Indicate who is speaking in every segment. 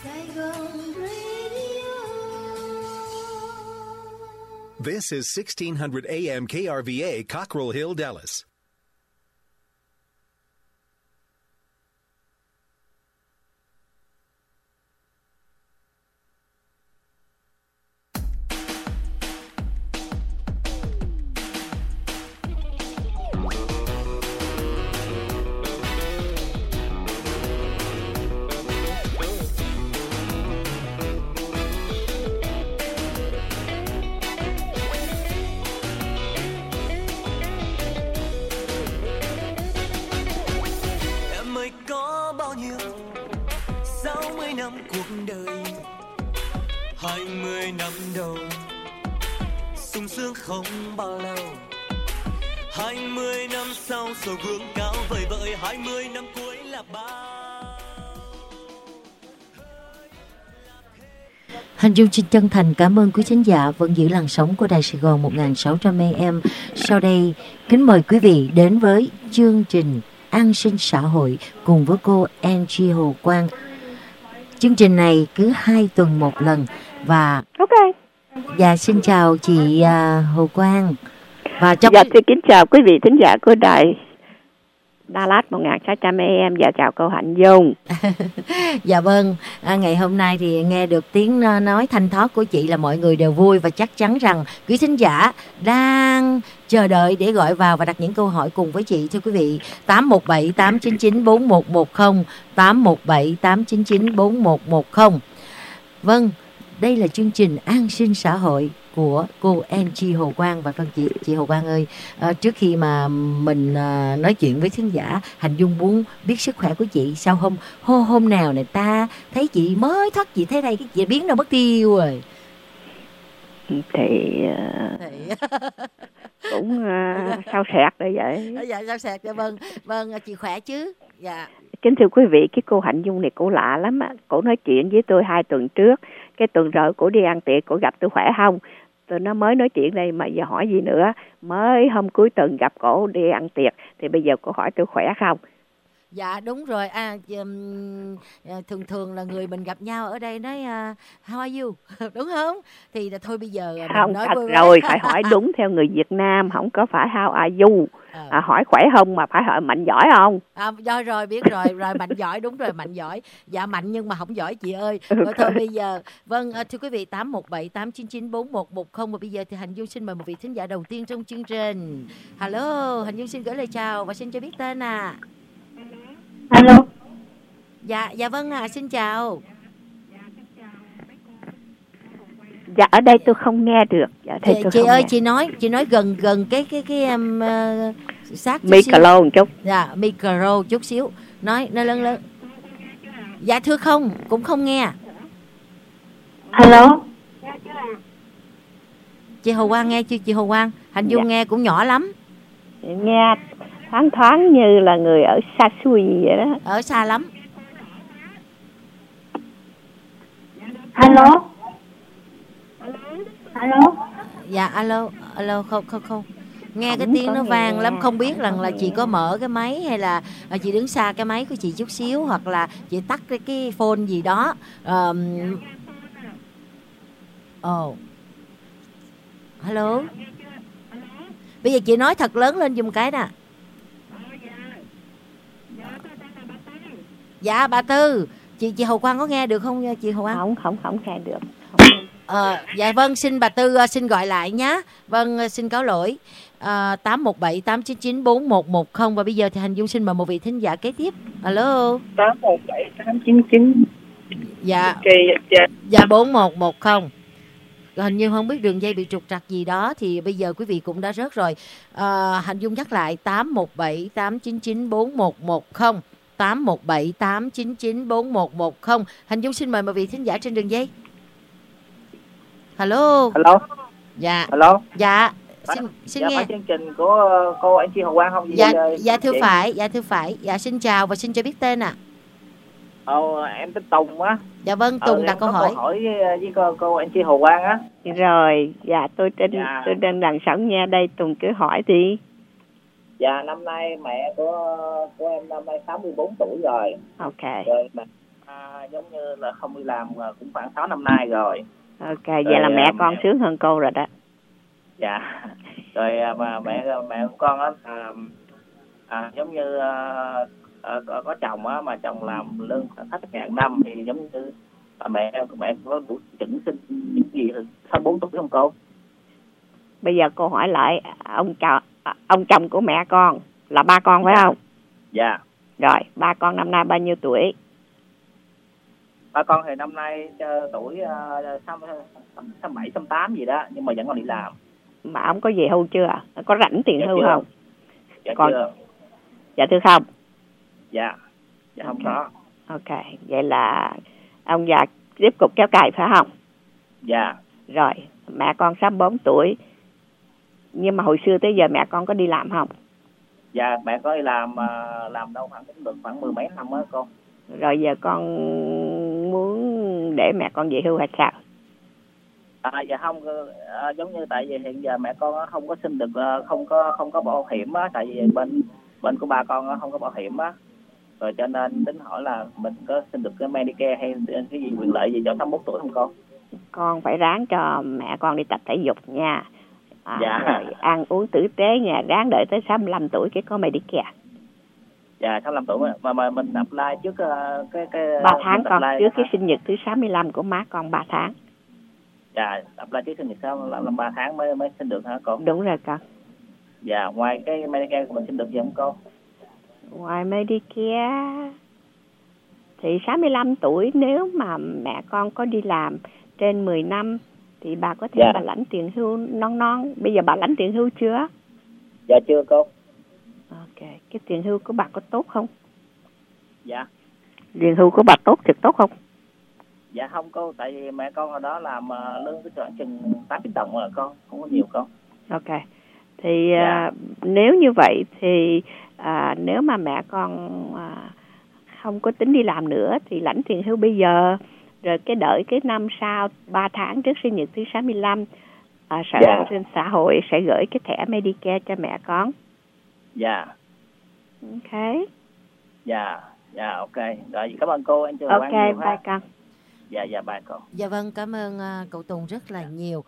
Speaker 1: This is 1600 AM KRVA, Cockrell Hill, Dallas.
Speaker 2: Không bao lâu 20 năm sau rồi gương cao vời vợi 20 năm cuối là bao.
Speaker 3: Hành Dung xin chân thành cảm ơn quý khán giả vẫn giữ làn sóng của Đài Sài Gòn 1600 AM. Sau đây kính mời quý vị đến với chương trình An sinh xã hội cùng với cô Angie Hồ Quang. Chương trình này cứ 2 tuần một lần và Dạ xin chào chị Hồ Quang. Và trong...
Speaker 4: Dạ xin kính chào quý vị thính giả của đài Dallas 1600 AM và chào cô Hạnh Dung.
Speaker 3: Dạ vâng, ngày hôm nay thì nghe được tiếng nói thanh thoát của chị là mọi người đều vui và chắc chắn rằng quý thính giả đang chờ đợi để gọi vào và đặt những câu hỏi cùng với chị. Thưa quý vị, 817 899 4110 817 899 4110. Vâng, đây là chương trình An sinh xã hội của cô Angie Hồ Quang. Và vâng chị Hồ Quang ơi, trước khi mà mình nói chuyện với khán giả, Hành Dung muốn biết sức khỏe của chị. Sao hôm nào này ta thấy chị mới thoát, chị thấy đây cái chị biến đâu mất tiêu rồi.
Speaker 4: Thì cũng sao sẹt đây vậy.
Speaker 3: Dạ sao sẹt, dạ vâng chị khỏe chứ? Dạ.
Speaker 4: Kính thưa quý vị, cái cô Hạnh Dung này cô lạ lắm á. Cô nói chuyện với tôi 2 tuần trước, cái tuần rồi cô đi ăn tiệc, cô gặp tôi khỏe không? Tôi nói mới nói chuyện đây mà giờ hỏi gì nữa. Mới hôm cuối tuần gặp cổ đi ăn tiệc thì bây giờ cô hỏi tôi khỏe không?
Speaker 3: Dạ đúng rồi. Thường là người mình gặp nhau ở đây nói how are you đúng không? Thì là thôi bây giờ
Speaker 4: không
Speaker 3: nói
Speaker 4: thật rồi phải hỏi đúng theo người Việt Nam, không có phải how are you. Hỏi khỏe không mà phải hỏi mạnh giỏi không?
Speaker 3: Rồi biết rồi mạnh giỏi, đúng rồi mạnh giỏi. Dạ mạnh nhưng mà không giỏi chị ơi. Rồi thôi bây giờ thưa quý vị, 817 899 4110. Và bây giờ thì Hành Dung xin mời một vị thính giả đầu tiên trong chương trình. Hello, Hành Dung xin gửi lời chào và xin cho biết tên ạ.
Speaker 5: Alo.
Speaker 3: Dạ vâng ạ, xin chào.
Speaker 4: Dạ ở đây tôi không nghe được. Dạ,
Speaker 3: chị ơi nghe. chị nói gần cái sát
Speaker 4: micro một chút.
Speaker 3: Dạ micro chút xíu. Nói lớn. Dạ thưa không, cũng không nghe.
Speaker 5: Alo.
Speaker 3: Chị Hồ Quang nghe chưa chị Hồ Quang? Hành Dung nghe cũng nhỏ lắm.
Speaker 4: Nghe thoáng như là người ở xa xôi vậy đó.
Speaker 3: Ở xa lắm.
Speaker 5: Alo.
Speaker 3: Dạ alo không. Nghe cái tiếng nó vang lắm, không biết rằng là chị có mở cái máy hay là chị đứng xa cái máy của chị chút xíu, hoặc là chị tắt cái phone gì đó. Hello. Bây giờ chị nói thật lớn lên giùm cái nè. Dạ bà Tư, chị Hồ Quang có nghe được không chị Hồ Quang?
Speaker 4: Không nghe được.
Speaker 3: Dạ vâng, xin bà Tư xin gọi lại nhé. Vâng, xin cáo lỗi. 817 899 4110. Và bây giờ thì Hành Dung xin mời một vị thính giả kế tiếp. Alo.
Speaker 5: 817 899.
Speaker 3: Dạ. Dạ 4110. Hình như không biết đường dây bị trục trặc gì đó, thì bây giờ quý vị cũng đã rớt rồi. Hành Dung nhắc lại 817 899 4110. 817 899 4110. Hành Dung xin mời một vị thính giả trên đường dây. Hello. Dạ.
Speaker 5: Hello.
Speaker 3: Dạ. Xin nghe.
Speaker 5: Phải chương trình của cô Angie Hồ Quang không?
Speaker 3: Dạ thưa phải. Dạ xin chào và xin cho biết tên ạ.
Speaker 5: Em tên Tùng á.
Speaker 3: Dạ vâng, Tùng đặt câu hỏi.
Speaker 5: Câu hỏi với cô Angie Hồ Quang á.
Speaker 4: Rồi, dạ tôi trên đằng sẵn nghe đây, Tùng cứ hỏi đi.
Speaker 5: Dạ năm nay mẹ của em năm nay 64 tuổi rồi.
Speaker 4: Ok.
Speaker 5: Rồi giống như là không đi làm cũng khoảng 6 năm nay rồi.
Speaker 4: Ok, vậy là mẹ con sướng hơn cô rồi đó.
Speaker 5: Dạ. Rồi mà mẹ của con á giống như có chồng á, mà chồng làm lương khoảng 1.000 năm thì giống như mẹ có đủ chuẩn sinh những gì 64 tuổi không cô?
Speaker 4: Bây giờ cô hỏi lại ông chồng của mẹ con là ba con phải không?
Speaker 5: Dạ.
Speaker 4: Rồi, ba con năm nay bao nhiêu tuổi?
Speaker 5: Ba con thì năm nay tuổi 67, 68 gì đó, nhưng mà vẫn còn đi làm.
Speaker 4: Mà ông có về hưu chưa? Có rảnh tiền hưu không?
Speaker 5: Dạ
Speaker 4: còn...
Speaker 5: chưa.
Speaker 4: Dạ thưa không?
Speaker 5: Dạ không có.
Speaker 4: Ok, vậy là ông già tiếp tục kéo cày phải không?
Speaker 5: Dạ.
Speaker 4: Rồi, mẹ con 64 tuổi. Nhưng mà hồi xưa tới giờ mẹ con có đi làm không?
Speaker 5: Dạ, mẹ có đi làm đâu cũng được khoảng 10 mấy năm á cô.
Speaker 4: Rồi giờ con muốn để mẹ con về hưu hay sao?
Speaker 5: Dạ không, giống như tại vì hiện giờ mẹ con không có xin được, không có bảo hiểm á, tại vì bên của ba con không có bảo hiểm á, rồi cho nên tính hỏi là mình có xin được cái Medicare hay cái gì quyền lợi gì cho 81 tuổi không con?
Speaker 4: Con phải ráng cho mẹ con đi tập thể dục nha.
Speaker 5: Dạ.
Speaker 4: Rồi ăn uống tử tế nha, ráng đợi tới 65 tuổi cái có Medicare.
Speaker 5: Dạ, 65 tuổi mà mình apply trước cái
Speaker 4: 3 tháng con, trước cái sinh nhật thứ 65 của má con 3 tháng.
Speaker 5: Dạ, apply trước sinh nhật sau làm 3 tháng mới xin được hả con?
Speaker 4: Đúng rồi con.
Speaker 5: Dạ, ngoài cái Medicare của mình xin được gì không con?
Speaker 4: Ngoài Medicare thì 65 tuổi nếu mà mẹ con có đi làm trên 10 năm thì bà có thể bà lãnh tiền hưu non. Bây giờ bà lãnh tiền hưu chưa?
Speaker 5: Dạ chưa cô.
Speaker 4: Ok, cái tiền hưu của bà có tốt không?
Speaker 5: Dạ.
Speaker 4: Tiền hưu của bà tốt thì tốt không?
Speaker 5: Dạ không cô, tại vì mẹ con ở đó làm lương cái khoảng chừng 80 đồng rồi con, không có nhiều con.
Speaker 4: Ok, thì nếu như vậy thì nếu mà mẹ con không có tính đi làm nữa thì lãnh tiền hưu bây giờ, rồi cái đợi cái năm sau 3 tháng trước sinh nhật thứ 65 Sở An sinh xã hội sẽ gửi cái thẻ Medicare cho mẹ con.
Speaker 5: Dạ.
Speaker 4: Ok.
Speaker 5: Dạ, ok. Rồi cảm ơn cô, anh chưa
Speaker 4: Ok, bye con.
Speaker 5: Dạ, bye cô.
Speaker 3: Dạ vâng, cảm ơn cậu Tùng rất là nhiều.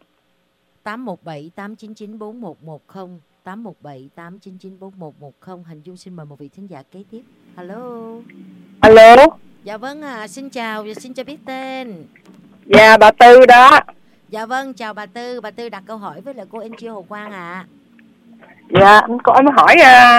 Speaker 3: 817 899 4110 817 899 4110. Hành Dung xin mời một vị thính giả kế tiếp. Alo. Dạ vâng xin chào và xin cho biết tên.
Speaker 6: Dạ, bà Tư đó.
Speaker 3: Dạ vâng, chào bà Tư. Bà Tư đặt câu hỏi với lại cô NGO Hồ Quang ạ.
Speaker 6: Dạ, cô em hỏi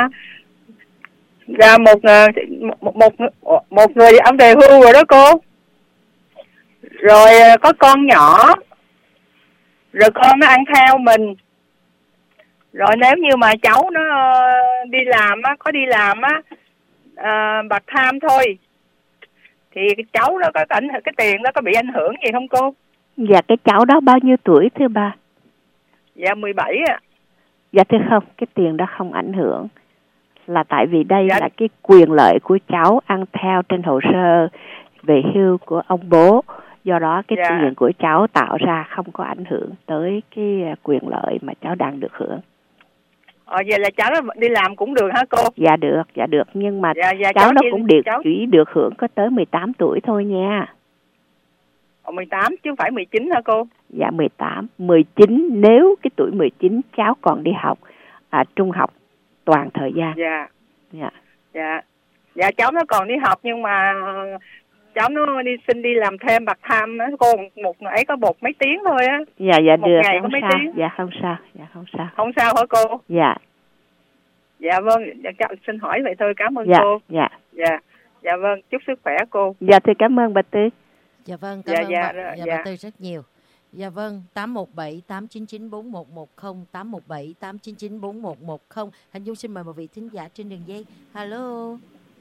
Speaker 6: một người ông về hưu rồi đó cô. Rồi có con nhỏ. Rồi con nó ăn theo mình. Rồi nếu như mà cháu nó đi làm bạc tham thôi, thì cái cháu đó có cái tiền đó có bị ảnh hưởng gì không cô?
Speaker 4: Dạ, cái cháu đó bao nhiêu tuổi thưa bà?
Speaker 6: Dạ 17 ạ.
Speaker 4: Dạ thưa không, cái tiền đó không ảnh hưởng. Là tại vì đây là cái quyền lợi của cháu ăn theo trên hồ sơ về hưu của ông bố. Do đó cái tiền của cháu tạo ra không có ảnh hưởng tới cái quyền lợi mà cháu đang được hưởng.
Speaker 6: Vậy là cháu đi làm cũng được hả cô?
Speaker 4: Dạ được. Nhưng mà cháu nó cũng chỉ được hưởng có tới 18 tuổi thôi nha.
Speaker 6: 18 chứ không phải 19 hả cô?
Speaker 4: Dạ 18, 19 nếu cái tuổi 19 cháu còn đi học trung học toàn thời gian.
Speaker 6: Dạ cháu nó còn đi học nhưng mà cháu nó xin đi làm thêm bạc tham đó cô, một ngày có mấy tiếng thôi á.
Speaker 4: Dạ
Speaker 6: một
Speaker 4: được,
Speaker 6: ngày
Speaker 4: không
Speaker 6: có mấy
Speaker 4: sao.
Speaker 6: tiếng.
Speaker 4: Dạ không sao.
Speaker 6: Không sao hả cô?
Speaker 4: Dạ.
Speaker 6: Dạ vâng, xin hỏi vậy thôi, cảm ơn cô. Dạ vâng, chúc sức khỏe cô.
Speaker 4: Dạ thưa cảm ơn bà Tư.
Speaker 3: Dạ vâng, cảm ơn bà Tư rất nhiều. Dạ vâng, 817 899 4110 817 899 4110. Hành Dung xin mời một vị thính giả trên đường dây. Hello.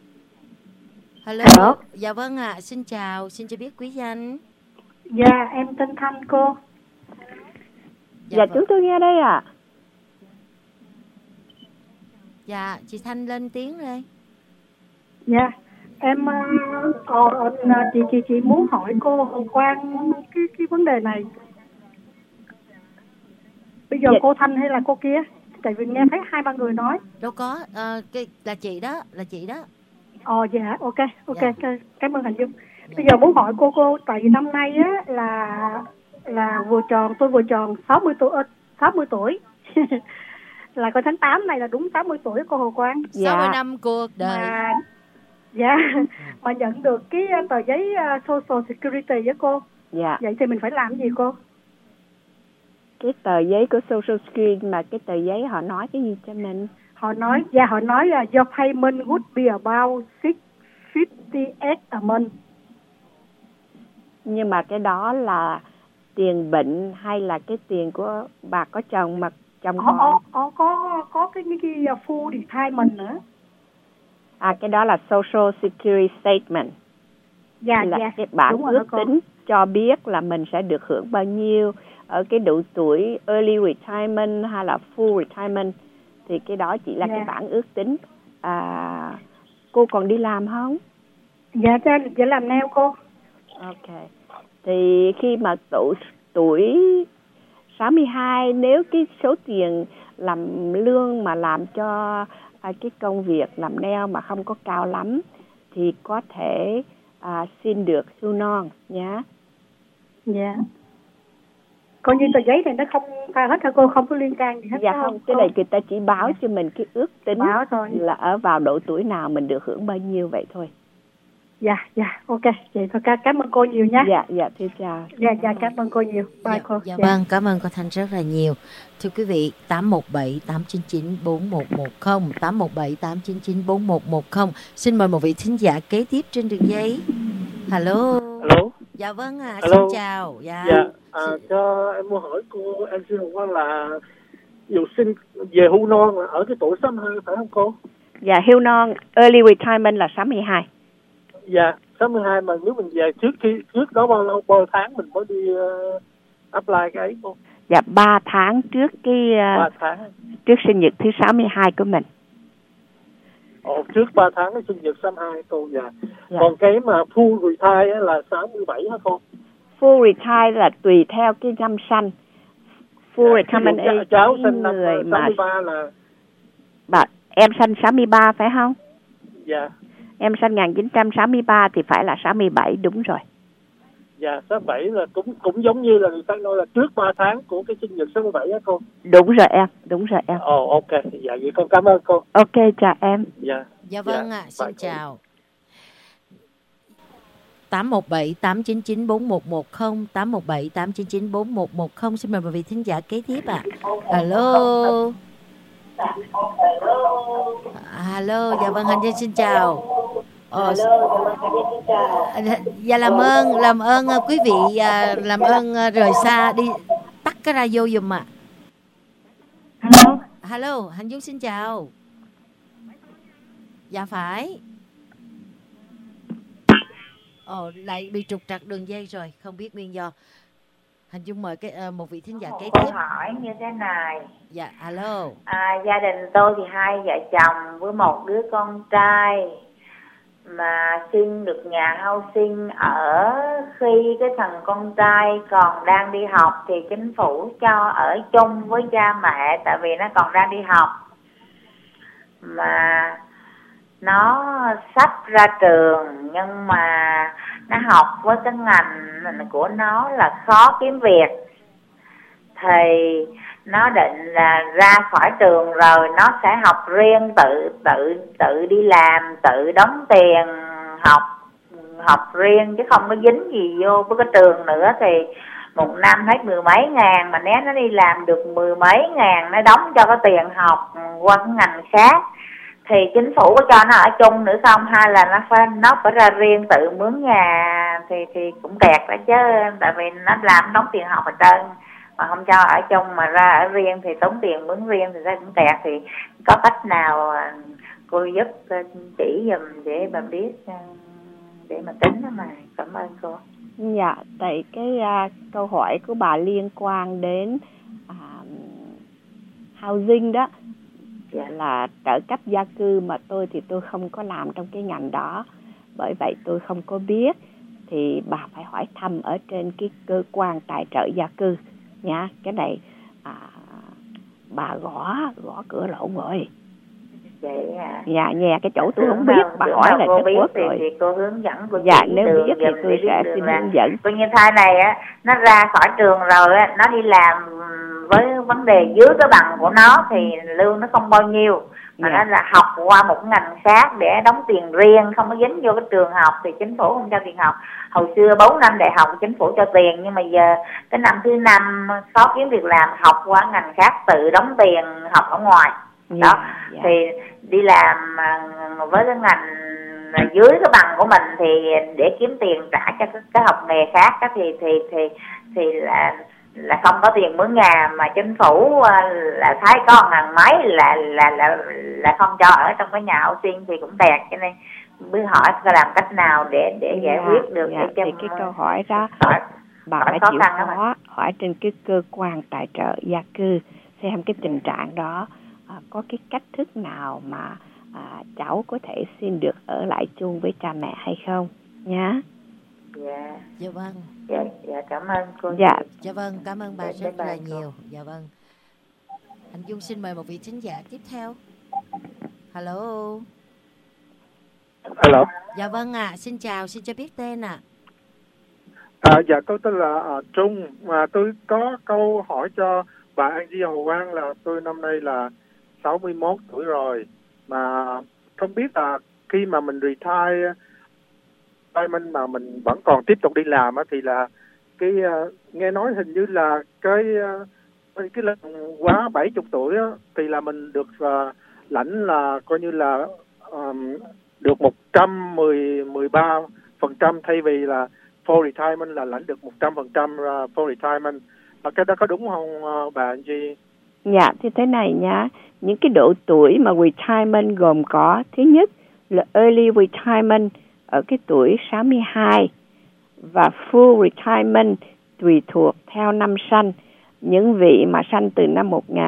Speaker 3: Dạ vâng xin chào, xin cho biết quý danh.
Speaker 7: Dạ, em tên Thanh cô.
Speaker 4: Dạ chúng tôi nghe đây ạ.
Speaker 3: Dạ, chị Thanh lên tiếng đây.
Speaker 7: Dạ, em chị muốn hỏi cô Hồng Quang cái vấn đề này. Bây giờ cô Thanh hay là cô kia? Tại vì nghe thấy 2-3 người nói.
Speaker 3: Đâu có, là chị đó.
Speaker 7: Dạ, ok, cảm ơn Hạnh Dung. Bây giờ muốn hỏi cô tại vì năm nay á là tôi vừa tròn 60 tuổi. Là coi tháng 8 này là đúng 80 tuổi cô Hồ Quang.
Speaker 3: 60 năm cuộc đời.
Speaker 7: Mà nhận được cái tờ giấy Social Security với cô.
Speaker 4: Dạ.
Speaker 7: Vậy thì mình phải làm gì cô?
Speaker 4: Cái tờ giấy của Social Security mà cái tờ giấy họ nói cái gì cho mình?
Speaker 7: Họ nói là your payment would be about $658 a month.
Speaker 4: Nhưng mà cái đó là tiền bệnh hay là cái tiền của bà có chồng mà chồng con?
Speaker 7: Có cái full retirement nữa.
Speaker 4: Cái đó là Social Security Statement.
Speaker 7: Dạ.
Speaker 4: Cái bản ước tính cho biết là mình sẽ được hưởng bao nhiêu ở cái độ tuổi early retirement hay là full retirement. Thì cái đó chỉ là cái bản ước tính. Cô còn đi làm không?
Speaker 7: Dạ làm nail cô.
Speaker 4: Ok. Thì khi mà tuổi 62, nếu cái số tiền làm lương mà làm cho cái công việc làm nail mà không có cao lắm thì có thể xin được hưu non nhé.
Speaker 7: Dạ. Coi như tờ giấy này nó không pha hết hả cô, không có liên can gì hết?
Speaker 4: Dạ không, cái này người ta chỉ báo cho mình cái ước tính là ở vào độ tuổi nào mình được hưởng bao nhiêu vậy thôi.
Speaker 7: Dạ, ok. Vậy thôi cảm ơn cô nhiều nhé.
Speaker 4: Dạ, thưa chào.
Speaker 7: Dạ, cảm ơn cô nhiều. Bye cô.
Speaker 3: Vâng, cảm ơn cô Thanh rất là nhiều. Thưa quý vị, 817-899-4110, 817-899-4110. Xin mời một vị thính giả kế tiếp trên đường dây. Hello. Dạ vâng xin chào. Dạ.
Speaker 8: Cho em muốn hỏi cô, em xin hỏi là dù sinh về hưu non là ở cái tuổi 62 phải không cô?
Speaker 4: Dạ, hưu non early retirement là 62.
Speaker 8: Dạ, 62 mà nếu mình về trước đó bao tháng mình mới đi apply cái ấy cô?
Speaker 4: Dạ, 3 tháng trước cái
Speaker 8: 3 tháng
Speaker 4: trước sinh nhật thứ 62 của mình.
Speaker 8: Trước 3 tháng cái sinh nhật 62 cô. Dạ. Còn cái mà full retire là 67 hả cô?
Speaker 4: Full retire là tùy theo cái năm sanh. Full retirement age
Speaker 8: cháu sinh năm
Speaker 4: người
Speaker 8: 63 là
Speaker 4: em sanh 63 phải không?
Speaker 8: Dạ.
Speaker 4: Em sanh 1963 thì phải là 67, đúng rồi.
Speaker 8: Dạ, 67 là cũng giống như là người ta nói là trước 3 tháng của cái sinh nhật 67 á cô.
Speaker 4: Đúng rồi em.
Speaker 8: Ok, dạ vậy con cảm ơn cô.
Speaker 4: Ok, chào em.
Speaker 3: Dạ vâng xin chào. 817-899-4110, 817-899-4110. Xin mời quý vị thính giả kế tiếp ạ. Hello. Dạ vâng, Hành Nhân xin chào. Dạ làm ơn quý vị làm ơn rời xa đi, tắt cái radio giùm ạ. Hello, Hành Dung xin chào. Dạ phải. Lại bị trục trặc đường dây rồi, không biết nguyên do. Hành Dung mời một vị thính giả kế tiếp.
Speaker 9: Câu hỏi như thế này.
Speaker 3: Dạ, alo.
Speaker 9: Gia đình tôi thì 2 vợ chồng với một đứa con trai, mà xin được nhà housing ở khi cái thằng con trai còn đang đi học thì chính phủ cho ở chung với cha mẹ, tại vì nó còn đang đi học. Mà nó sắp ra trường nhưng mà nó học với cái ngành của nó là khó kiếm việc, thì nó định là ra khỏi trường rồi nó sẽ học riêng, tự đi làm, tự đóng tiền học riêng chứ không có dính gì vô với cái trường nữa. Thì một năm hết 10 mấy ngàn, mà nếu nó đi làm được 10 mấy ngàn nó đóng cho cái tiền học qua cái ngành khác thì chính phủ có cho nó ở chung nữa không, hay là nó phải ra riêng tự mướn nhà thì cũng kẹt đó chứ, tại vì nó làm đóng tiền học ở trên mà không cho ở chung mà ra ở riêng thì tốn tiền mướn riêng thì ra cũng kẹt. Thì có cách nào cô giúp chỉ giùm để bà biết để mà tính đó mà. Cảm ơn cô.
Speaker 4: Dạ, tại cái câu hỏi của bà liên quan đến housing đó, là trợ cấp gia cư, mà tôi thì tôi không có làm trong cái ngành đó, bởi vậy tôi không có biết. Thì bà phải hỏi thăm ở trên cái cơ quan tài trợ gia cư nha. Cái này bà gõ cửa lộn rồi.
Speaker 9: Vậy hả?
Speaker 6: Dạ, nhà cái chỗ tôi không
Speaker 9: Tưởng
Speaker 6: biết,
Speaker 9: đâu-
Speaker 6: bà
Speaker 9: tưởng
Speaker 6: hỏi
Speaker 9: đâu
Speaker 6: là
Speaker 9: cô
Speaker 6: Trấn
Speaker 9: biết
Speaker 6: Quốc
Speaker 9: thì
Speaker 6: rồi.
Speaker 9: cô hướng dẫn cô
Speaker 6: Dạ,
Speaker 9: chỉ
Speaker 6: nếu
Speaker 9: đường
Speaker 6: biết thì
Speaker 9: giùm
Speaker 6: tôi
Speaker 9: để biết
Speaker 6: sẽ
Speaker 9: đường
Speaker 6: xin
Speaker 9: là-
Speaker 6: hướng dẫn.
Speaker 9: Coi như thai này á, nó ra khỏi trường rồi á, nó đi làm với vấn đề dưới cái bằng của nó thì lương nó không bao nhiêu, mà
Speaker 6: Dạ.
Speaker 9: nó là học qua một ngành khác để đóng tiền riêng, không có dính vô cái trường học thì chính phủ không cho tiền học. Hồi xưa 4 năm đại học chính phủ cho tiền, nhưng mà giờ cái năm thứ 5 khó kiếm việc làm, học qua ngành khác tự đóng tiền học ở ngoài. Đó,
Speaker 6: Dạ.
Speaker 9: thì đi làm với cái ngành dưới cái bằng của mình thì để kiếm tiền trả cho cái học nghề khác á, thì là không có tiền mướn nhà, mà chính phủ là thấy có ngàn mấy là không cho ở trong cái nhà hậu sinh thì cũng tẹt, cho nên mới hỏi làm cách nào để giải quyết được
Speaker 6: Dạ.
Speaker 9: để
Speaker 6: Thì cái câu hỏi đó bà
Speaker 9: hỏi
Speaker 6: phải
Speaker 9: khó
Speaker 6: chịu
Speaker 9: khăn đó
Speaker 6: khó hỏi trên cái cơ quan tài trợ gia cư xem cái tình trạng đó có cái cách thức nào mà cháu có thể xin được ở lại chung với cha mẹ hay không nhá.
Speaker 9: Dạ.
Speaker 3: Dạ vâng.
Speaker 9: Dạ cảm ơn cô.
Speaker 6: Dạ.
Speaker 3: Dạ vâng, cảm ơn bà
Speaker 9: Dạ,
Speaker 3: rất
Speaker 9: bye
Speaker 3: là
Speaker 9: bye cô.
Speaker 3: nhiều. Dạ vâng. Anh Dung xin mời một vị thính giả tiếp theo. Hello.
Speaker 8: Hello.
Speaker 3: Dạ vâng ạ, xin chào, xin cho biết tên ạ.
Speaker 8: Dạ tôi tên là Trung, mà tôi có câu hỏi cho bà Angie Hồ Quang là tôi năm nay là 61 tuổi rồi, mà không biết là khi mà mình retire mà mình vẫn còn tiếp tục đi làm á, thì là cái nghe nói hình như là cái lần quá 70 tuổi á, thì là mình được lãnh là coi như là được 113% thay vì là full retirement là lãnh được 100% full retirement. Cái đó có đúng không bà Angie?
Speaker 6: Dạ, thì thế này nhá, những cái độ tuổi mà retirement gồm có thứ nhất là early retirement ở cái tuổi 62 và full retirement tùy thuộc theo năm sanh. Những vị mà sanh từ năm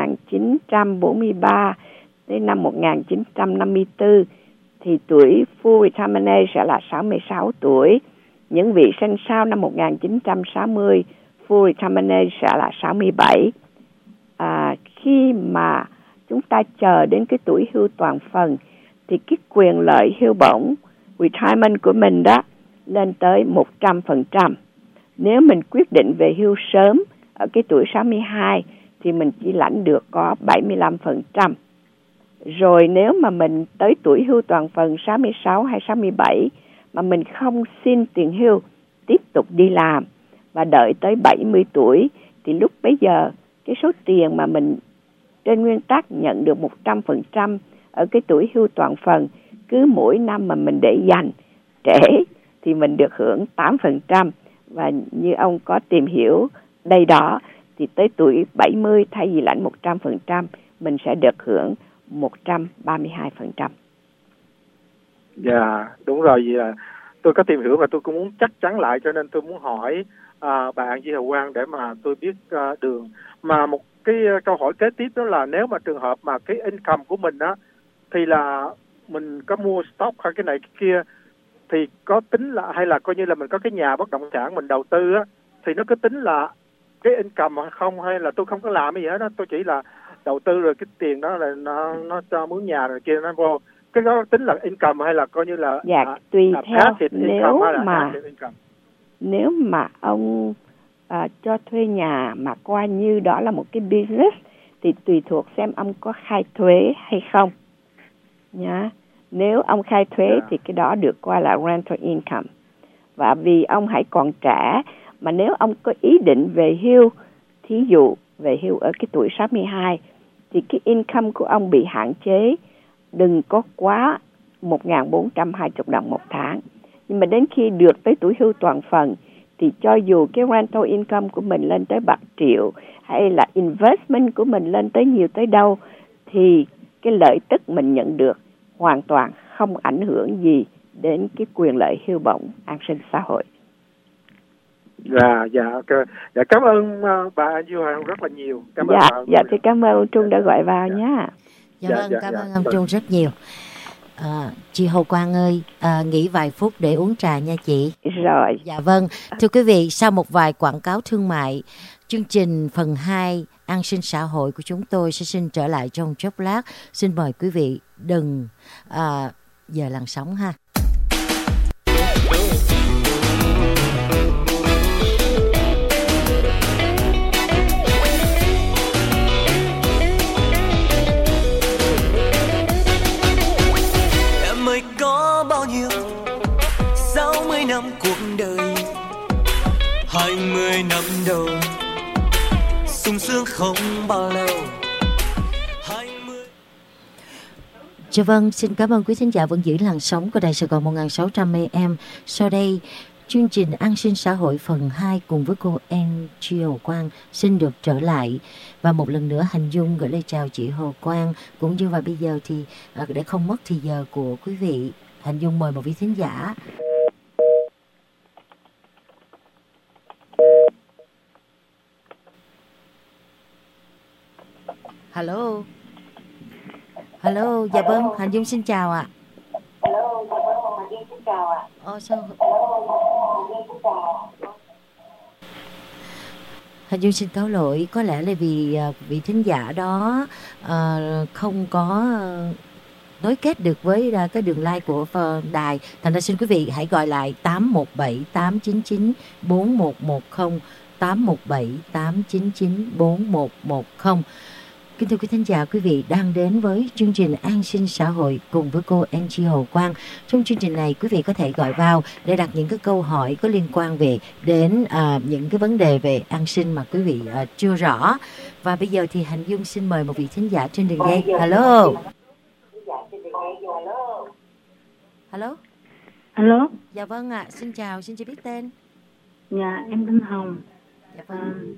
Speaker 6: 1943 đến năm 1954 thì tuổi full retirement age sẽ là 66 tuổi. Những vị sinh sau năm 1960 full retirement age sẽ là 67. Khi mà chúng ta chờ đến cái tuổi hưu toàn phần thì cái quyền lợi hưu bổng retirement của mình đó lên tới 100%. Nếu mình quyết định về hưu sớm ở cái tuổi 62 thì mình chỉ lãnh được có 75%. Rồi nếu mà mình tới tuổi hưu toàn phần 66 hay 67 mà mình không xin tiền hưu, tiếp tục đi làm và đợi tới 70 tuổi thì lúc bấy giờ cái số tiền mà mình trên nguyên tắc nhận được 100% ở cái tuổi hưu toàn phần, cứ mỗi năm mà mình để dành trễ thì mình được hưởng 8%. Và như ông có tìm hiểu đây đó thì tới tuổi 70 thay vì lãnh 100% mình sẽ được hưởng 132%.
Speaker 8: Dạ, đúng rồi. Vậy là tôi có tìm hiểu và tôi cũng muốn chắc chắn lại, cho nên tôi muốn hỏi bà Angie Hồ Quang để mà tôi biết đường. Mà một cái câu hỏi kế tiếp đó là nếu mà trường hợp mà cái income của mình á thì là mình có mua stock hay cái này cái kia thì có tính là, hay là coi như là mình có cái nhà bất động sản mình đầu tư á thì nó có tính là cái income hay không, hay là tôi không có làm cái gì hết đó, tôi chỉ là đầu tư rồi cái tiền đó là nó cho mướn nhà rồi kia nó vô, cái đó tính là income hay là coi như là
Speaker 6: tùy theo.
Speaker 8: Nếu
Speaker 6: mà ông cho thuê nhà mà coi như đó là một cái business thì tùy thuộc xem ông có khai thuế hay không nhá. Nếu ông khai thuế thì cái đó được coi là rental income. Và vì ông hãy còn trẻ, mà nếu ông có ý định về hưu, thí dụ về hưu ở cái tuổi 62 thì cái income của ông bị hạn chế, đừng có quá 1.420 đồng một tháng. Nhưng mà đến khi được tới tuổi hưu toàn phần thì cho dù cái rental income của mình lên tới bạc triệu hay là investment của mình lên tới nhiều tới đâu thì cái lợi tức mình nhận được hoàn toàn không ảnh hưởng gì đến cái quyền lợi hưu bổng an sinh xã hội.
Speaker 8: Dạ, cảm ơn bà Angie Hồ Quang rất là nhiều. Cảm ơn
Speaker 6: thì cảm ơn ông Trung đã gọi vào nhá.
Speaker 3: Cảm ơn ông Trung rất nhiều. Chị Hồ Quang ơi, nghỉ vài phút để uống trà nha chị.
Speaker 6: Rồi.
Speaker 3: Dạ vâng, thưa quý vị, sau một vài quảng cáo thương mại, Chương trình phần 2 an sinh xã hội của chúng tôi sẽ xin trở lại trong chốc lát. Xin mời quý vị đừng giờ làn sóng ha.
Speaker 2: Em ơi có bao nhiêu 60 năm cuộc đời, 20 năm đầu sung sướng không bao lâu.
Speaker 3: Dạ vâng, xin cảm ơn quý thính giả vẫn giữ làn sóng của Đài Sài Gòn 1600 AM. Sau đây, chương trình An sinh xã hội phần 2 cùng với cô Angie Hồ Quang xin được trở lại. Và một lần nữa Hành Dung gửi lời chào chị Hồ Quang. Cũng như và bây giờ thì để không mất thì giờ của quý vị, Hành Dung mời một vị thính giả. Hello. Hello, dạ vâng, Hành Dung xin chào ạ.
Speaker 10: Hello, dạ vâng, Hành Dung xin chào ạ.
Speaker 3: Sao? Hành Dung xin cáo lỗi, có lẽ là vì vị thính giả đó không có nối kết được với cái đường line của đài. Thành ra xin quý vị hãy gọi lại 817 899 4110, 817 899 4110. Kính thưa quý thính giả, quý vị đang đến với chương trình An sinh xã hội cùng với cô Angie Hồ Quang. Trong chương trình này, quý vị có thể gọi vào để đặt những cái câu hỏi có liên quan đến những cái vấn đề về an sinh mà quý vị chưa rõ. Và bây giờ thì Hành Dung xin mời một vị thính giả trên đường dây. Hello. Hello.
Speaker 11: Alo.
Speaker 3: Dạ vâng ạ, xin chào, xin cho biết tên.
Speaker 11: Dạ, em tên Hồng.
Speaker 3: Dạ vâng.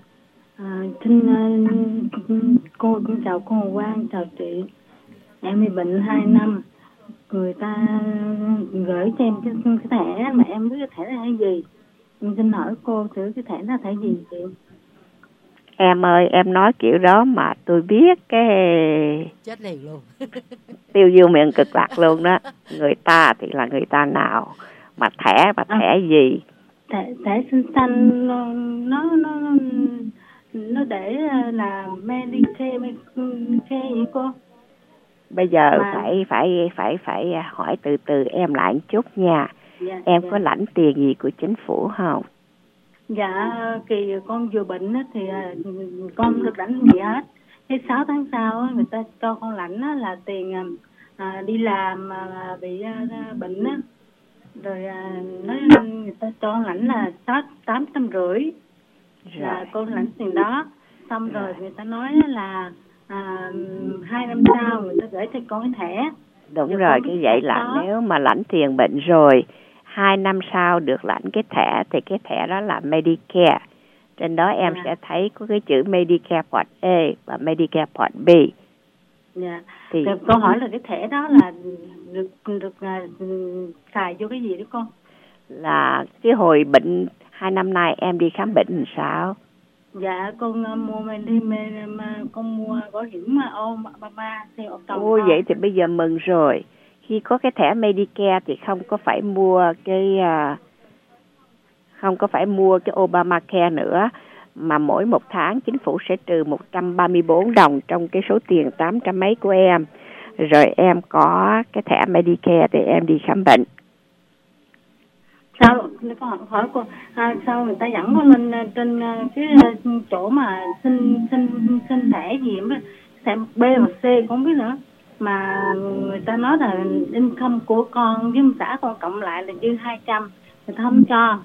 Speaker 11: Cô chào cô Hồ Quang, chào chị. Em bị bệnh 2 năm. Người ta gửi cho em cái thẻ mà em biết cái thẻ là cái gì. Em xin hỏi cô thử cái thẻ là thẻ gì chị?
Speaker 4: Em ơi, em nói kiểu đó mà tôi biết cái
Speaker 3: chết liền luôn.
Speaker 4: tiêu diêu miệng cực lạc luôn đó. Người ta thì là người ta nào, mà thẻ gì?
Speaker 11: Thẻ xanh xanh nó để là Medicare vậy cô.
Speaker 4: Bây giờ phải hỏi từ từ em lại một chút nha. Em có lãnh tiền gì của chính phủ không?
Speaker 11: Dạ, kỳ con vừa bệnh thì con được lãnh gì hết. Cái 6 tháng sau người ta cho con lãnh là tiền đi làm bị bệnh á. Rồi nói người ta cho con lãnh là 850. Là con lãnh tiền đó. Xong rồi người ta nói là 2 năm sau người ta gửi cho con cái thẻ.
Speaker 4: Đúng rồi, cái vậy là đó. Nếu mà lãnh tiền bệnh rồi 2 năm sau được lãnh cái thẻ thì cái thẻ đó là Medicare. Trên đó em sẽ thấy có cái chữ Medicare Part A và Medicare Part B.
Speaker 11: Dạ. Thì câu hỏi là cái thẻ đó là được xài vô cái gì đó con?
Speaker 4: Là cái hồi bệnh 2 năm nay em đi khám bệnh làm sao?
Speaker 11: Dạ con con mua bảo hiểm Obama theo chồng.
Speaker 4: Ôi vậy thì bây giờ mừng rồi. Khi có cái thẻ Medicare thì không có phải mua cái Obamacare nữa, mà mỗi một tháng chính phủ sẽ trừ 134 đồng trong cái số tiền 800 mấy của em. Rồi em có cái thẻ Medicare thì em đi khám bệnh.
Speaker 11: Sao con hỏi cô sao người ta dẫn con lên trên cái chỗ mà xin thẻ gì mà thẻ B hoặc C con không biết nữa, mà người ta nói là income của con với xã con cộng lại là dư 200, người ta không cho.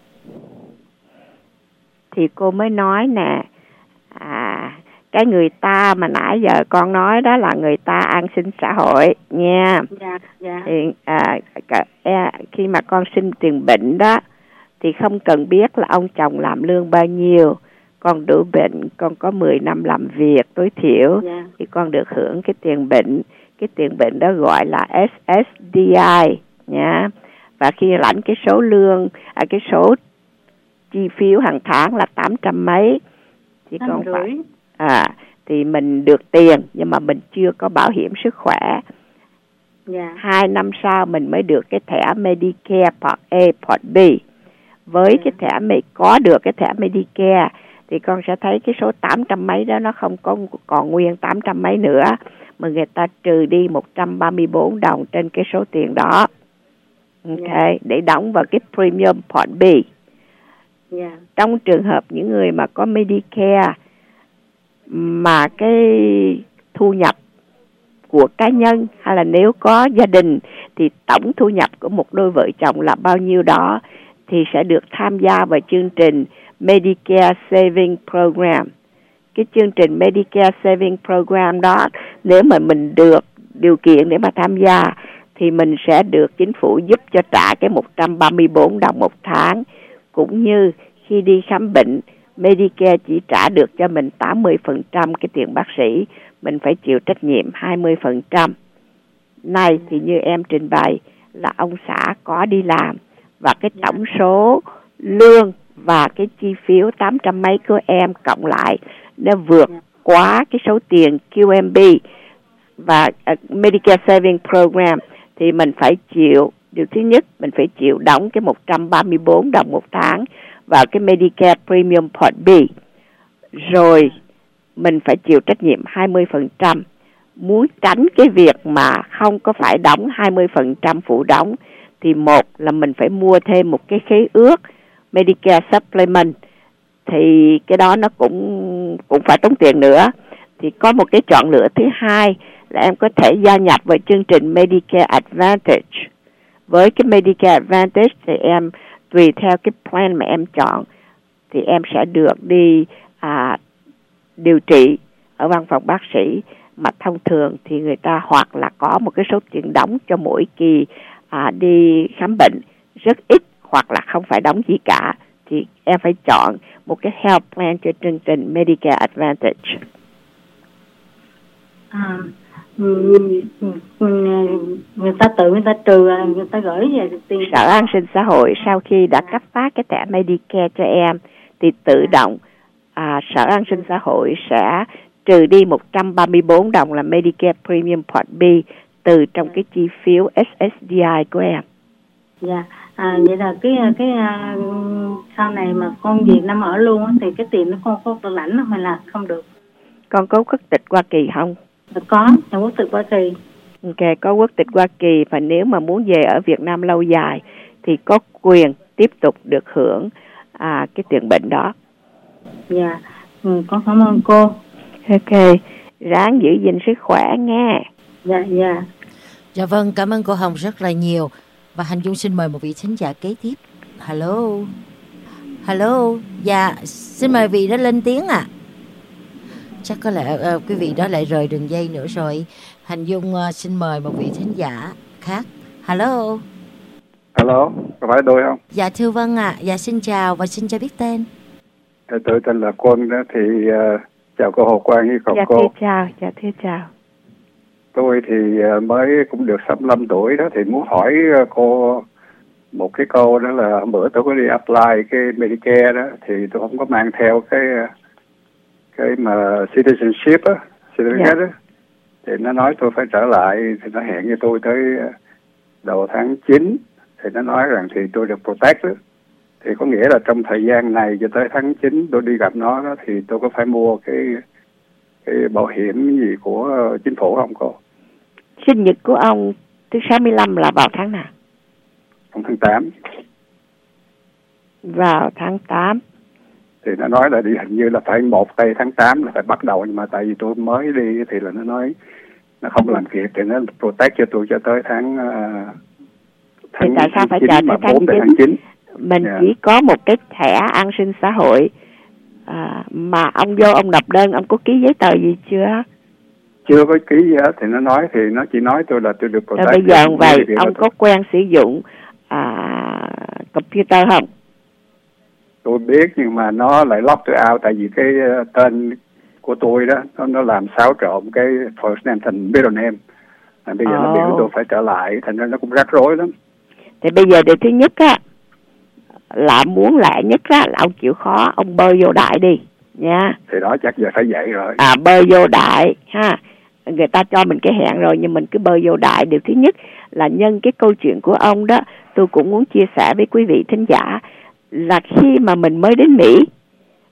Speaker 4: Thì cô mới nói nè, cái người ta mà nãy giờ con nói đó là người ta an sinh xã hội nha.
Speaker 11: Dạ.
Speaker 4: Thì khi mà con xin tiền bệnh đó thì không cần biết là ông chồng làm lương bao nhiêu, con đủ bệnh, con có 10 năm làm việc tối thiểu thì con được hưởng cái tiền bệnh. Cái tiền bệnh đó gọi là SSDI nha. Và khi lãnh cái số lương, cái số chi phiếu hàng tháng là 800 mấy thì con phải thì mình được tiền nhưng mà mình chưa có bảo hiểm sức khỏe. 2 năm sau mình mới được cái thẻ Medicare Part A, Part B. Với cái thẻ có được cái thẻ Medicare thì con sẽ thấy cái số 800 mấy đó nó không có còn nguyên 800 mấy nữa, mà người ta trừ đi 134 đồng trên cái số tiền đó. Ok, để đóng vào cái Premium Part B. Trong trường hợp những người mà có Medicare mà cái thu nhập của cá nhân hay là nếu có gia đình thì tổng thu nhập của một đôi vợ chồng là bao nhiêu đó thì sẽ được tham gia vào chương trình Medicare Saving Program. Cái chương trình Medicare Saving Program đó, nếu mà mình được điều kiện để mà tham gia thì mình sẽ được chính phủ giúp cho trả cái 134 đồng một tháng, cũng như khi đi khám bệnh, Medicare chỉ trả được cho mình 80% cái tiền bác sĩ, mình phải chịu trách nhiệm 20%. Này thì như em trình bày là ông xã có đi làm và cái tổng số lương và cái chi phiếu 800 mấy của em cộng lại nó vượt quá cái số tiền QMB và Medicare Saving Program thì mình phải chịu, điều thứ nhất mình phải chịu đóng cái 134 đồng một tháng vào cái Medicare Premium Part B, rồi mình phải chịu trách nhiệm 20%. Muốn tránh cái việc mà không có phải đóng 20% phụ đóng thì một là mình phải mua thêm một cái khế ước Medicare Supplement, thì cái đó nó cũng phải tốn tiền nữa. Thì có một cái chọn lựa thứ hai là em có thể gia nhập vào chương trình Medicare Advantage. Với cái Medicare Advantage thì em tùy theo cái plan mà em chọn thì em sẽ được đi điều trị ở văn phòng bác sĩ, mà thông thường thì người ta hoặc là có một cái số tiền đóng cho mỗi kỳ đi khám bệnh rất ít, hoặc là không phải đóng gì cả, thì em phải chọn một cái health plan cho chương trình Medicare Advantage.
Speaker 11: Người ta tự người ta trừ, người ta gửi về tiền.
Speaker 4: Sở An sinh xã hội sau khi đã cấp phát cái thẻ Medicare cho em thì tự động Sở An sinh xã hội sẽ trừ đi 134 đồng là Medicare Premium Part B từ trong cái chi phiếu SSDI của em.
Speaker 11: Dạ, vậy là cái sau này mà con Việt Nam ở luôn á thì cái tiền nó con có lãnh không hay là không được?
Speaker 4: Con có quốc tịch Hoa Kỳ không?
Speaker 11: Có quốc tịch Hoa Kỳ.
Speaker 4: Ok, có quốc tịch Hoa Kỳ, và nếu mà muốn về ở Việt Nam lâu dài thì có quyền tiếp tục được hưởng cái tiền bệnh đó.
Speaker 11: Dạ, con cảm ơn cô.
Speaker 4: Ok, ráng giữ gìn sức khỏe nghe.
Speaker 11: Dạ, dạ.
Speaker 3: Dạ vâng, cảm ơn cô Hồng rất là nhiều. Và Hành Dung xin mời một vị thính giả kế tiếp. Hello. Dạ, xin mời vị đó lên tiếng ạ. Chắc có lẽ quý vị đó lại rời đường dây nữa rồi. Hành Dung xin mời một vị thính giả khác. Hello,
Speaker 12: có phải tôi không?
Speaker 3: Dạ thưa vâng ạ. Dạ xin chào và xin cho biết tên.
Speaker 12: Tôi tên là Quân đó, thì chào cô Hồ Quang với cậu cô.
Speaker 4: Dạ thưa chào.
Speaker 12: Tôi thì mới cũng được 65 tuổi đó, thì muốn hỏi cô một cái câu, đó là hôm bữa tôi có đi apply cái Medicare đó, thì tôi không có mang theo cái mà citizenship á, certificate á, thì nó nói tôi phải trở lại, thì nó hẹn với tôi tới đầu tháng 9, thì nó nói rằng thì tôi được protect đó. Thì có nghĩa là trong thời gian này cho tới tháng 9 tôi đi gặp nó đó, thì tôi có phải mua cái bảo hiểm gì của chính phủ không cô?
Speaker 4: Sinh nhật của ông thứ 65 là vào tháng nào?
Speaker 12: Tháng 8.
Speaker 4: Vào tháng 8.
Speaker 12: Thì nó nói là đi hình như là phải 1 tây tháng 8 là phải bắt đầu, nhưng mà tại vì tôi mới đi thì là nó nói nó không làm kịp, thì nó protect cho tôi cho tới tháng
Speaker 4: thì tại sao phải chờ tới tháng 9? Mình chỉ có một cái thẻ an sinh xã hội mà ông vô ông nộp đơn, ông có ký giấy tờ gì chưa?
Speaker 12: Chưa có ký gì hết, thì nó nói, thì nó chỉ nói tôi là tôi được protect.
Speaker 4: Bây giờ vậy ông có quen sử dụng computer không?
Speaker 12: Tôi biết, nhưng mà nó lại lock tôi out, tại vì cái tên của tôi đó nó làm xáo trộn cái first name thành middle name. Bây giờ nó biểu tôi phải trở lại, thành ra nó cũng rắc rối lắm.
Speaker 4: Thì bây giờ điều thứ nhất á, là muốn lẹ nhất á, là ông chịu khó ông bơi vô đại đi nha.
Speaker 12: Thì đó chắc giờ phải vậy rồi.
Speaker 4: Bơi vô đại ha. Người ta cho mình cái hẹn rồi, nhưng mình cứ bơi vô đại. Điều thứ nhất là nhân cái câu chuyện của ông đó, tôi cũng muốn chia sẻ với quý vị thính giả là khi mà mình mới đến Mỹ,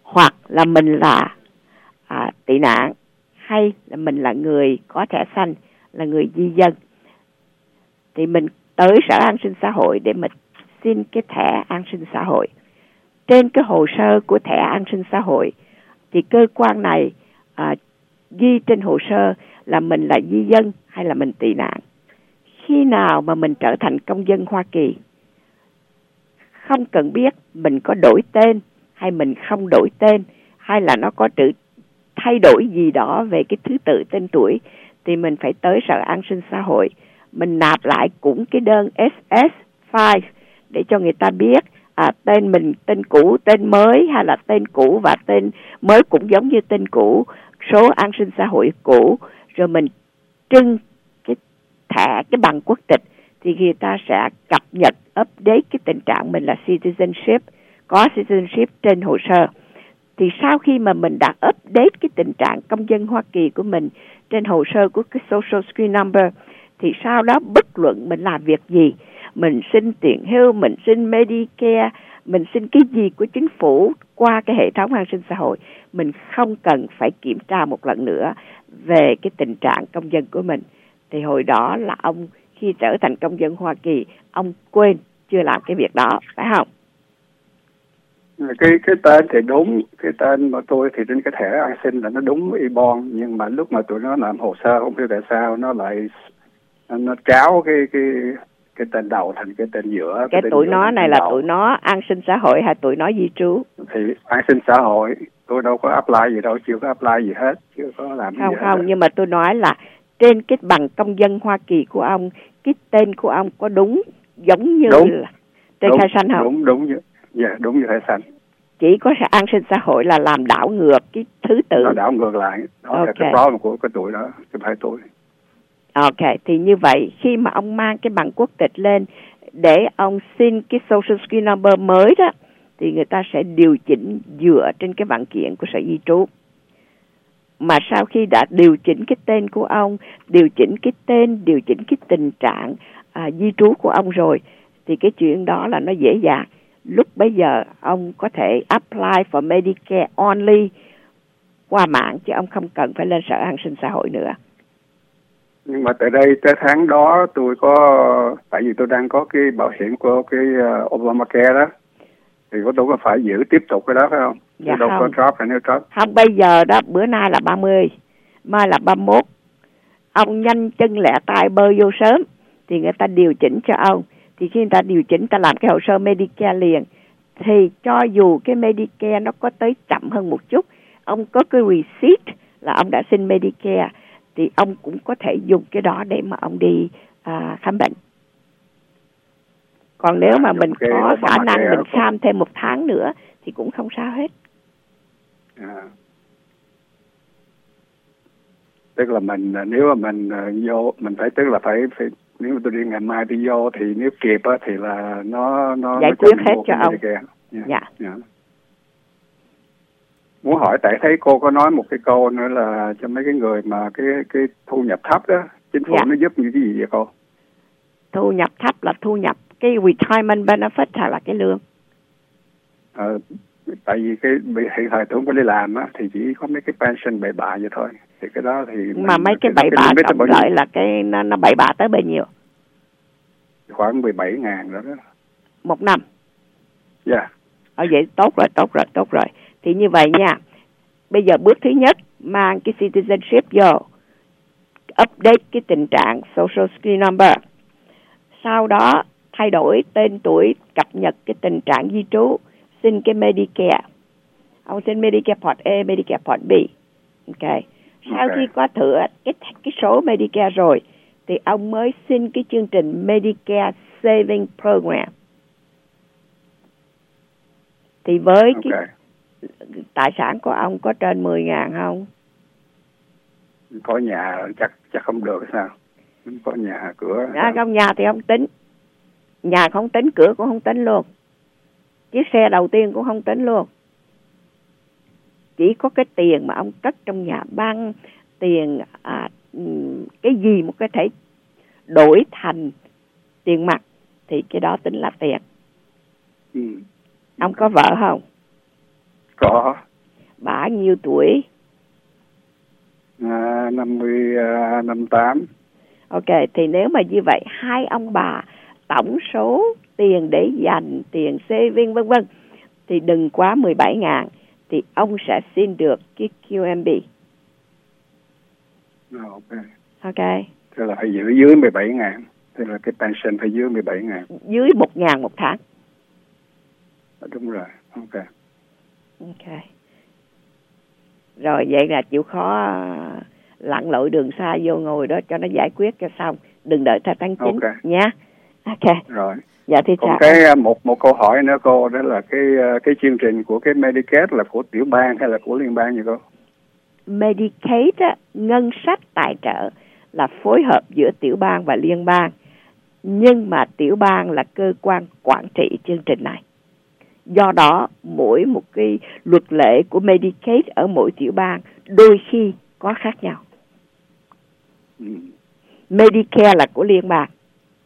Speaker 4: hoặc là mình là tị nạn, hay là mình là người có thẻ xanh, là người di dân, thì mình tới Sở An sinh xã hội để mình xin cái thẻ an sinh xã hội. Trên cái hồ sơ của thẻ an sinh xã hội thì cơ quan này ghi trên hồ sơ là mình là di dân hay là mình tị nạn. Khi nào mà mình trở thành công dân Hoa Kỳ, không cần biết mình có đổi tên hay mình không đổi tên, hay là nó có sự thay đổi gì đó về cái thứ tự tên tuổi, thì mình phải tới Sở An sinh xã hội, mình nạp lại cũng cái đơn SS5 để cho người ta biết tên mình, tên cũ, tên mới, hay là tên cũ và tên mới cũng giống như tên cũ, số an sinh xã hội cũ, rồi mình trưng cái thẻ, cái bằng quốc tịch, thì người ta sẽ cập nhật, update cái tình trạng mình là citizenship, có citizenship trên hồ sơ. Thì sau khi mà mình đã update cái tình trạng công dân Hoa Kỳ của mình trên hồ sơ của cái Social Security Number, thì sau đó bất luận mình làm việc gì, mình xin tiền hưu, mình xin Medicare, mình xin cái gì của chính phủ qua cái hệ thống an sinh xã hội, mình không cần phải kiểm tra một lần nữa về cái tình trạng công dân của mình. Thì hồi đó là ông khi trở thành công dân Hoa Kỳ, ông quên chưa làm cái việc đó, phải không?
Speaker 12: Cái tên thì đúng, cái tên mà tôi thì trên cái thẻ an sinh là nó đúng IBON, nhưng mà lúc mà tụi nó làm hồ sơ không biết tại sao nó lại nó tráo cái tên đầu thành cái tên giữa.
Speaker 4: Cái tụi nó này là tụi nó an sinh xã hội hay tụi nó di trú?
Speaker 12: Thì an sinh xã hội, tôi đâu có apply gì đâu, chưa có apply gì hết, chưa có làm gì hết.
Speaker 4: Không, nhưng mà tôi nói là trên cái bằng công dân Hoa Kỳ của ông, cái tên của ông có đúng giống như là trên thẻ xanh không?
Speaker 12: Đúng như thẻ xanh.
Speaker 4: Chỉ có an sinh xã hội là làm đảo ngược cái thứ tự.
Speaker 12: Nó đảo ngược lại, đó là cái problem của cái tụi đó, chứ phải tôi.
Speaker 4: Ok, thì như vậy khi mà ông mang cái bằng quốc tịch lên để ông xin cái Social Security Number mới đó, thì người ta sẽ điều chỉnh dựa trên cái văn kiện của Sở Di trú. Mà sau khi đã điều chỉnh cái tên của ông, điều chỉnh cái tên, điều chỉnh cái tình trạng di trú của ông rồi, thì cái chuyện đó là nó dễ dàng. Lúc bây giờ ông có thể apply for Medicare only qua mạng, chứ ông không cần phải lên Sở An sinh xã hội nữa.
Speaker 12: Nhưng mà tại đây tới tháng đó tôi có, tại vì tôi đang có cái bảo hiểm của cái Obamacare đó, thì tôi có phải giữ tiếp tục cái đó phải không?
Speaker 4: Dạ
Speaker 12: đâu
Speaker 4: không.
Speaker 12: có drop hay no drop.
Speaker 4: Không, bây giờ đó, bữa nay là 30, mai là 31. Ông nhanh chân lẹ tay bơi vô sớm thì người ta điều chỉnh cho ông. Thì khi người ta điều chỉnh, ta làm cái hồ sơ Medicare liền, thì cho dù cái Medicare nó có tới chậm hơn một chút, ông có cái receipt là ông đã xin Medicare, thì ông cũng có thể dùng cái đó để mà ông đi khám bệnh. Còn nếu mà mình có khả năng mình khám thêm 1 tháng nữa thì cũng không sao hết.
Speaker 12: Tức là mình, nếu mà mình vô, mình phải, tức là phải nếu mà tôi đi ngày mai đi vô thì nếu kịp á thì là nó
Speaker 4: giải quyết hết cho ông.
Speaker 12: Dạ. Muốn hỏi, tại thấy cô có nói một cái câu nữa là cho mấy cái người mà cái thu nhập thấp đó, chính phủ nó giúp như cái gì vậy cô?
Speaker 4: Thu nhập thấp là thu nhập cái retirement benefit hay là cái lương?
Speaker 12: Tại vì cái hiện thời tôi không có đi làm á, thì chỉ có mấy cái pension bậy bạ vậy thôi. Thì cái đó thì
Speaker 4: mà mấy cái bậy bạ cộng lại là cái nó bậy bạ tới bao nhiêu?
Speaker 12: Khoảng 17.000 đó.
Speaker 4: 1 năm.
Speaker 12: Dạ.
Speaker 4: Vậy tốt rồi. Thì như vậy nha. Bây giờ bước thứ nhất, mang cái citizenship vô, update cái tình trạng Social Security Number. Sau đó thay đổi tên tuổi, cập nhật cái tình trạng di trú, xin cái Medicare. Ông xin Medicare Part A, Medicare Part B. Ok. Sau khi có thừa cái số Medicare rồi, thì ông mới xin cái chương trình Medicare Saving Program. Thì với cái tài sản của ông có trên 10.000 không?
Speaker 12: Có nhà chắc không được sao? Có nhà cửa.
Speaker 4: Không, nhà thì không tính. Nhà không tính, cửa cũng không tính luôn. Chiếc xe đầu tiên cũng không tính luôn. Chỉ có cái tiền mà ông cất trong nhà băng, tiền cái gì mà có thể đổi thành tiền mặt thì cái đó tính là tiền. Ông có vợ không?
Speaker 12: Có.
Speaker 4: Bà nhiêu tuổi?
Speaker 12: 58.
Speaker 4: Ok, thì nếu mà như vậy hai ông bà tổng số tiền để dành, tiền saving vân vân thì đừng quá 17.000 thì ông sẽ xin được cái QMB.
Speaker 12: Ok.
Speaker 4: Ok.
Speaker 12: Thế là phải giữ dưới 17.000. Thế là cái pension phải dưới 17.000.
Speaker 4: Dưới 1.000 một tháng.
Speaker 12: Đúng rồi. Ok.
Speaker 4: Ok. Rồi vậy là chịu khó lặn lội đường xa vô ngồi đó cho nó giải quyết cho xong. Đừng đợi tới tháng 9 nha. Ok.
Speaker 12: Rồi.
Speaker 4: Dạ thì
Speaker 12: còn cái một câu hỏi nữa cô, đó là cái chương trình của cái Medicaid là của tiểu bang hay là của liên bang vậy cô?
Speaker 4: Medicaid á, ngân sách tài trợ là phối hợp giữa tiểu bang và liên bang, nhưng mà tiểu bang là cơ quan quản trị chương trình này. Do đó mỗi một cái luật lệ của Medicaid ở mỗi tiểu bang đôi khi có khác nhau. Medicare là của liên bang.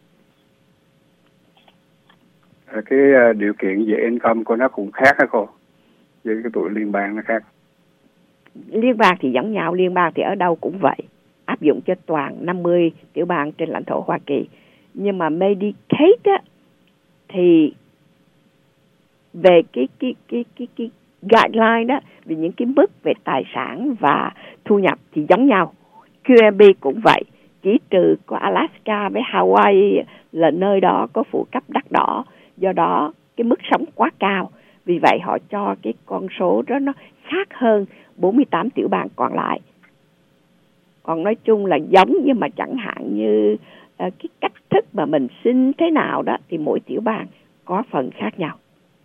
Speaker 12: Cái điều kiện về income của nó cũng khác hả cô? Với cái tụi liên bang nó khác.
Speaker 4: Liên bang thì giống nhau, liên bang thì ở đâu cũng vậy, áp dụng cho toàn 50 tiểu bang trên lãnh thổ Hoa Kỳ. Nhưng mà Medicaid á thì về cái guideline đó, về những cái mức về tài sản và thu nhập thì giống nhau. QMB cũng vậy, chỉ trừ có Alaska với Hawaii là nơi đó có phụ cấp đắt đỏ, do đó cái mức sống quá cao, vì vậy họ cho cái con số đó nó khác hơn 48 tiểu bang còn lại. Còn nói chung là giống, nhưng mà chẳng hạn như cái cách thức mà mình xin thế nào đó thì mỗi tiểu bang có phần khác nhau.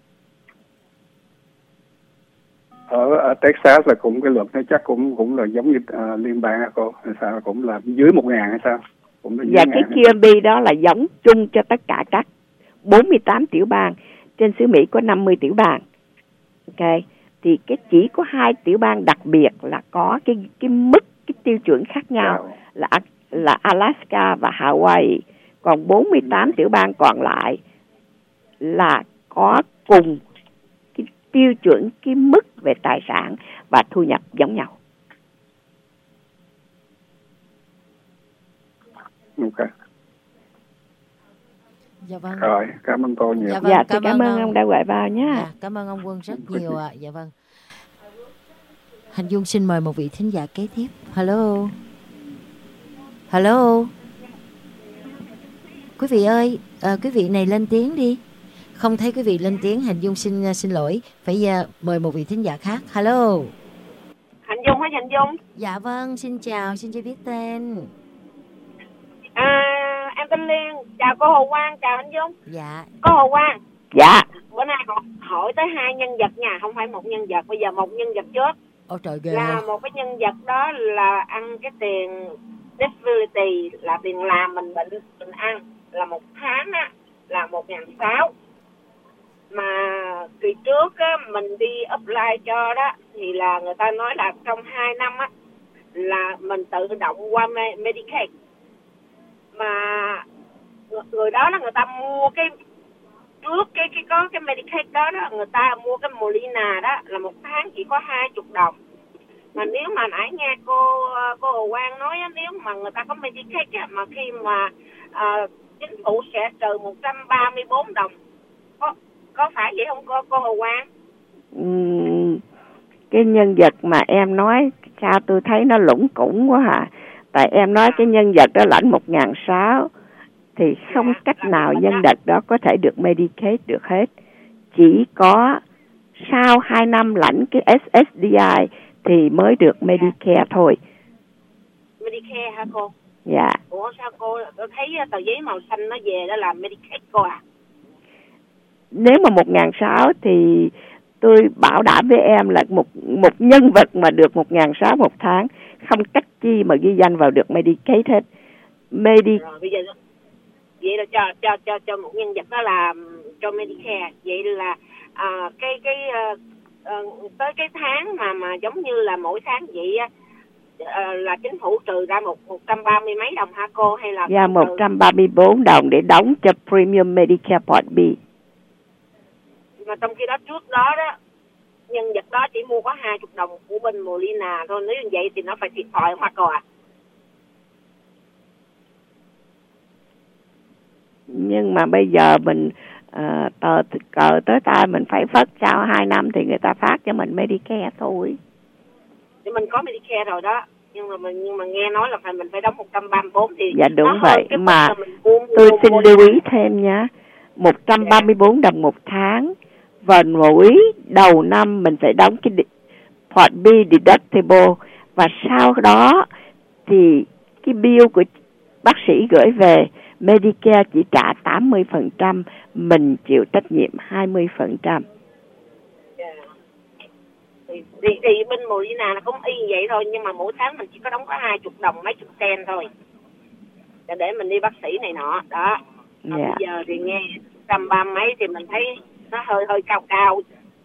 Speaker 12: Ở Texas là cũng cái luật nó chắc cũng là giống như liên bang hả cô? Hay sao cũng là dưới 1.000 hay sao? Cũng là dưới
Speaker 4: và cái QMB đó là giống chung cho tất cả các 48 tiểu bang. Trên xứ Mỹ có 50 tiểu bang. Ok, thì cái chỉ có 2 tiểu bang đặc biệt là có cái mức, cái tiêu chuẩn khác nhau là Alaska và Hawaii. Còn 48 tiểu bang còn lại là có cùng cái tiêu chuẩn, cái mức về tài sản và thu nhập giống nhau.
Speaker 12: Ok.
Speaker 3: Dạ vâng.
Speaker 12: Rồi, cảm ơn cô nhiều.
Speaker 3: Dạ, vâng,
Speaker 4: cảm ơn ông đã gọi vào nhé.
Speaker 3: Dạ, cảm ơn ông Quân rất nhiều ạ. Dạ vâng. Hành Dung xin mời một vị thính giả kế tiếp. Hello. Hello. Quý vị ơi, quý vị này lên tiếng đi. Không thấy quý vị lên tiếng, Hành Dung xin lỗi, phải mời một vị thính giả khác. Hello.
Speaker 13: Hành Dung hả Hành Dung?
Speaker 3: Dạ vâng, xin chào, xin cho biết tên.
Speaker 13: Em tên Liên, chào cô Hồ Quang, chào Hành Dung.
Speaker 3: Dạ.
Speaker 13: Cô Hồ Quang.
Speaker 4: Dạ.
Speaker 13: Bữa nay hỏi tới 2 nhân vật nha, không phải một nhân vật, bây giờ một nhân vật trước.
Speaker 3: Ôi trời ghê.
Speaker 13: Là một cái nhân vật đó là ăn cái tiền disability, là tiền làm mình bệnh mình ăn, là một tháng á là 1.600. Mà kỳ trước á mình đi apply cho đó thì là người ta nói là trong 2 năm á là mình tự động qua Medicaid. Mà người đó là người ta mua cái trước cái có cái Medicaid đó người ta mua cái Molina đó là một tháng chỉ có 20 đồng. Mà nếu mà nãy nghe cô Hồ Quang nói á, nếu mà người ta có Medicaid á, mà khi mà chính phủ sẽ trừ 134 đồng, có phải vậy không cô Hồ Quang?
Speaker 4: Cái nhân vật mà em nói sao tôi thấy nó lủng củng quá hả? Tại em nói cái nhân vật đó lãnh 1.600 thì không cách nào nhân vật đó có thể được Medicaid được hết. Chỉ có sau 2 năm lãnh cái SSDI thì mới được Medicare thôi.
Speaker 13: Medicare hả cô?
Speaker 4: Dạ.
Speaker 13: Ủa sao cô? Tôi thấy tờ giấy màu xanh nó về đó là Medicaid cô à?
Speaker 4: Nếu mà 1.600 thì tôi bảo đảm với em là một nhân vật mà được 1.600 một tháng không cách chi mà ghi danh vào được Medicaid hết.
Speaker 13: Rồi bây giờ vậy là cho một nhân vật đó là cho Medicare. Vậy là tới cái tháng mà giống như là mỗi tháng vậy là chính phủ trừ ra 130 mấy đồng hả cô, hay là?
Speaker 4: Dạ, 134 đồng để đóng cho Premium Medicare Part B.
Speaker 13: Mà trong khi đó trước đó nhân vật đó chỉ mua có 20 đồng của bên Molina thôi, nếu như vậy thì nó phải thiệt thòi Hoa cô à.
Speaker 4: Nhưng mà bây giờ mình cờ tới tay mình phải phất sau 2 năm thì người ta phát cho mình Medicare thôi.
Speaker 13: Thì mình có Medicare rồi đó, nhưng mà nghe nói là mình phải đóng 134 thì
Speaker 4: dạ đúng vậy. Mà
Speaker 13: tôi
Speaker 4: xin lưu ý thêm nhé, 134 đồng một tháng, và mỗi đầu năm mình phải đóng cái Part B deductible, và sau đó thì cái bill của bác sĩ gửi về Medicare chỉ trả 80%, mình chịu trách nhiệm 20%.
Speaker 13: Thì bên Molina nó cũng y vậy thôi, nhưng mà mỗi tháng mình chỉ có đóng có 20 đồng mấy chục sen thôi, để mình đi bác sĩ này nọ đó. Bây giờ thì nghe 130 mấy thì mình thấy nó hơi cao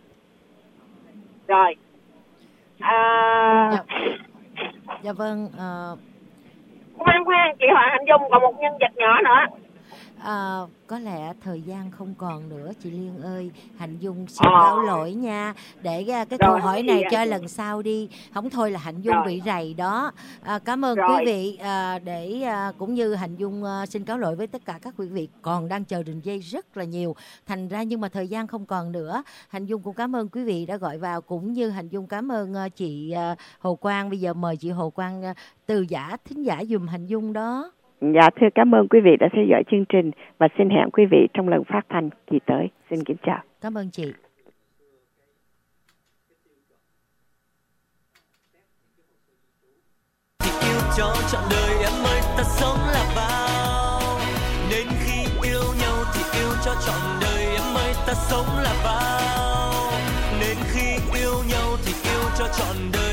Speaker 13: rồi.
Speaker 3: Dạ vâng.
Speaker 13: Khoan chị hỏi Hạnh Dung còn một nhân vật nhỏ nữa.
Speaker 3: Có lẽ thời gian không còn nữa chị Liên ơi, Hạnh Dung xin cáo lỗi nha, để cái câu hỏi này cho lần sau đi, không thôi là Hạnh Dung bị rầy đó. Cảm ơn quý vị, cũng như Hạnh Dung xin cáo lỗi với tất cả các quý vị còn đang chờ đường dây rất là nhiều, thành ra nhưng mà thời gian không còn nữa. Hạnh Dung cũng cảm ơn quý vị đã gọi vào, cũng như Hạnh Dung cảm ơn chị Hồ Quang. Bây giờ mời chị Hồ Quang từ giả thính giả dùm Hạnh Dung đó.
Speaker 4: Dạ thưa, cảm ơn quý vị đã theo dõi chương trình và xin hẹn quý vị trong lần phát thanh kỳ tới. Xin kính chào.
Speaker 3: Cảm ơn chị.
Speaker 2: Thì yêu cho trọn đời em ơi, ta sống là bao. Nên khi yêu nhau thì yêu cho trọn đời em ơi, ta sống là bao. Nên khi yêu nhau thì yêu cho trọn đời.